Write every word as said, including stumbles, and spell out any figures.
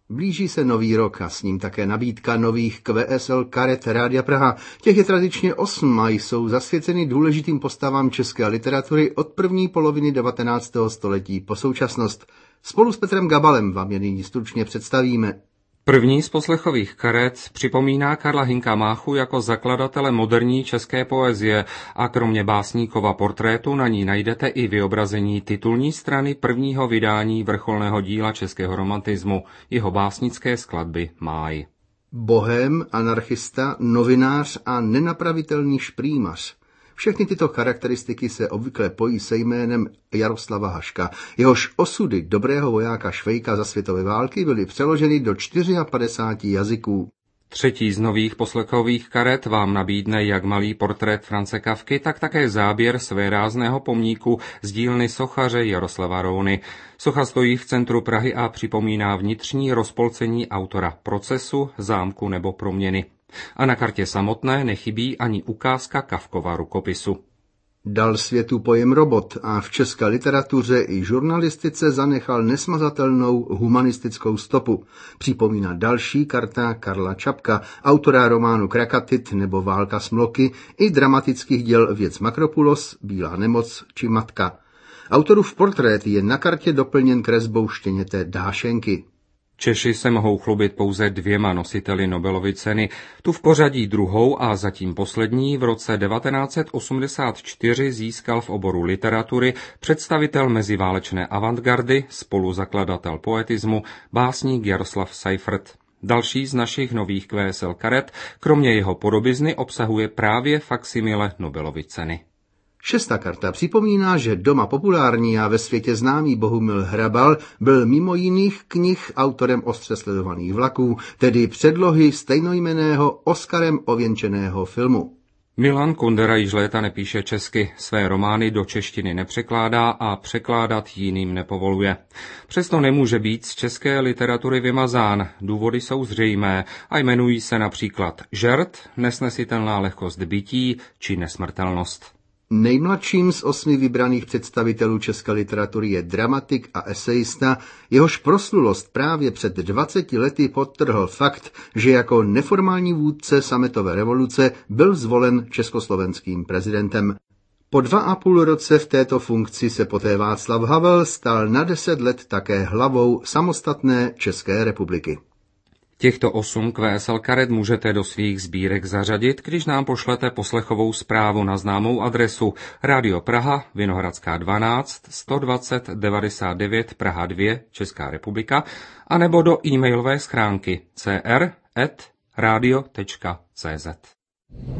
Blíží se nový rok a s ním také nabídka nových Q S L karet Rádia Praha. Těch je tradičně osm a jsou zasvěceny důležitým postavám české literatury od první poloviny devatenáctého století po současnost. Spolu s Petrem Gabalem vám je nyní stručně představíme. První z poslechových karet připomíná Karla Hynka Máchu jako zakladatele moderní české poezie a kromě básníkova portrétu na ní najdete i vyobrazení titulní strany prvního vydání vrcholného díla českého romantismu, jeho básnické skladby Máj. Bohém, anarchista, novinář a nenapravitelný šprýmař. Všechny tyto charakteristiky se obvykle pojí se jménem Jaroslava Haška. Jehož osudy dobrého vojáka Švejka za světové války byly přeloženy do padesáti čtyř jazyků. Třetí z nových poslechových karet vám nabídne jak malý portrét Franze Kafky, tak také záběr svérázného pomníku z dílny sochaře Jaroslava Rouny. Socha stojí v centru Prahy a připomíná vnitřní rozpolcení autora Procesu, Zámku nebo Proměny. A na kartě samotné nechybí ani ukázka Kafkova rukopisu. Dal světu pojem robot a v české literatuře i žurnalistice zanechal nesmazatelnou humanistickou stopu. Připomíná další karta Karla Čapka, autora románu Krakatit nebo Válka smloky i dramatických děl Věc Makropulos, Bílá nemoc či Matka. Autorův portrét je na kartě doplněn kresbou štěněte Dášenky. Češi se mohou chlubit pouze dvěma nositeli Nobelovy ceny, tu v pořadí druhou a zatím poslední v roce devatenáct set osmdesát čtyři získal v oboru literatury představitel meziválečné avantgardy, spoluzakladatel poetismu, básník Jaroslav Seifert. Další z našich nových Q S L karet, kromě jeho podobizny, obsahuje právě faksimile Nobelovy ceny. Šestá karta připomíná, že doma populární a ve světě známý Bohumil Hrabal byl mimo jiných knih autorem ostře sledovaných vlaků, tedy předlohy stejnojmenného Oscarem ověnčeného filmu. Milan Kundera již léta nepíše česky, své romány do češtiny nepřekládá a překládat jiným nepovoluje. Přesto nemůže být z české literatury vymazán, důvody jsou zřejmé a jmenují se například žert, nesnesitelná lehkost bytí či nesmrtelnost. Nejmladším z osmi vybraných představitelů české literatury je dramatik a esejista, jehož proslulost právě před dvaceti lety podtrhl fakt, že jako neformální vůdce sametové revoluce byl zvolen československým prezidentem. Po dva a půl roce v této funkci se poté Václav Havel stal na deset let také hlavou samostatné České republiky. Těchto osm Q S L karet můžete do svých sbírek zařadit, když nám pošlete poslechovou zprávu na známou adresu Radio Praha, Vinohradská dvanáct, sto dvacet devadesát devět Praha dva, Česká republika, anebo do e-mailové schránky c r tečka radio tečka c z.